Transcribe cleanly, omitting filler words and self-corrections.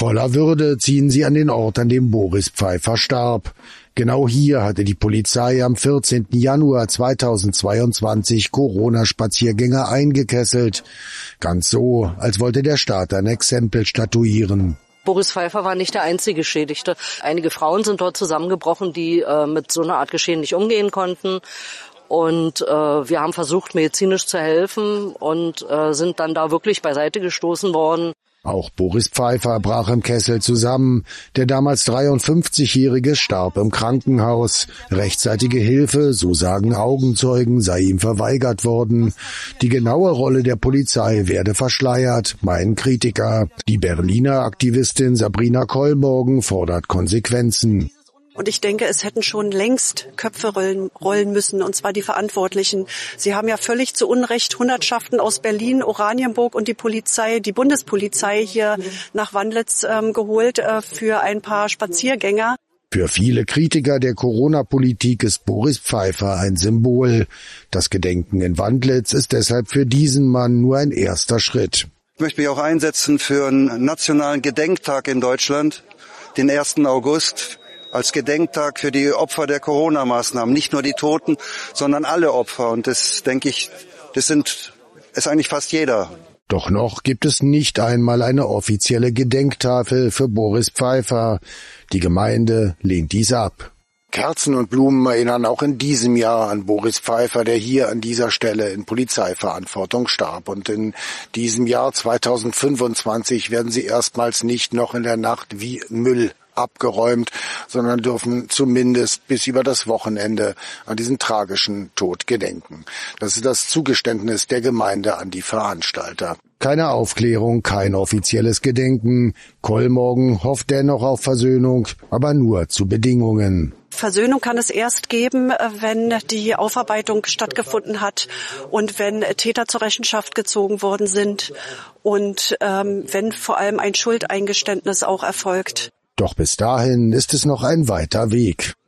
Voller Würde ziehen sie an den Ort, an dem Boris Pfeiffer starb. Genau hier hatte die Polizei am 14. Januar 2022 Corona-Spaziergänger eingekesselt. Ganz so, als wollte der Staat ein Exempel statuieren. Boris Pfeiffer war nicht der einzige Geschädigte. Einige Frauen sind dort zusammengebrochen, die mit so einer Art Geschehen nicht umgehen konnten. Und wir haben versucht, medizinisch zu helfen und sind dann da wirklich beiseite gestoßen worden. Auch Boris Pfeiffer brach im Kessel zusammen. Der damals 53-Jährige starb im Krankenhaus. Rechtzeitige Hilfe, so sagen Augenzeugen, sei ihm verweigert worden. Die genaue Rolle der Polizei werde verschleiert, meinen Kritiker. Die Berliner Aktivistin Sabrina Kollmorgen fordert Konsequenzen. Und ich denke, es hätten schon längst Köpfe rollen müssen, und zwar die Verantwortlichen. Sie haben ja völlig zu Unrecht Hundertschaften aus Berlin, Oranienburg und die Bundespolizei hier nach Wandlitz geholt für ein paar Spaziergänger. Für viele Kritiker der Corona-Politik ist Boris Pfeiffer ein Symbol. Das Gedenken in Wandlitz ist deshalb für diesen Mann nur ein erster Schritt. Ich möchte mich auch einsetzen für einen nationalen Gedenktag in Deutschland, den 1. August. Als Gedenktag für die Opfer der Corona-Maßnahmen. Nicht nur die Toten, sondern alle Opfer. Und das, denke ich, ist eigentlich fast jeder. Doch noch gibt es nicht einmal eine offizielle Gedenktafel für Boris Pfeiffer. Die Gemeinde lehnt dies ab. Kerzen und Blumen erinnern auch in diesem Jahr an Boris Pfeiffer, der hier an dieser Stelle in Polizeiverantwortung starb. Und in diesem Jahr 2025 werden sie erstmals nicht noch in der Nacht wie Müll abgeräumt, sondern dürfen zumindest bis über das Wochenende an diesen tragischen Tod gedenken. Das ist das Zugeständnis der Gemeinde an die Veranstalter. Keine Aufklärung, kein offizielles Gedenken. Kollmorgen hofft dennoch auf Versöhnung, aber nur zu Bedingungen. Versöhnung kann es erst geben, wenn die Aufarbeitung stattgefunden hat und wenn Täter zur Rechenschaft gezogen worden sind und wenn vor allem ein Schuldeingeständnis auch erfolgt. Doch bis dahin ist es noch ein weiter Weg.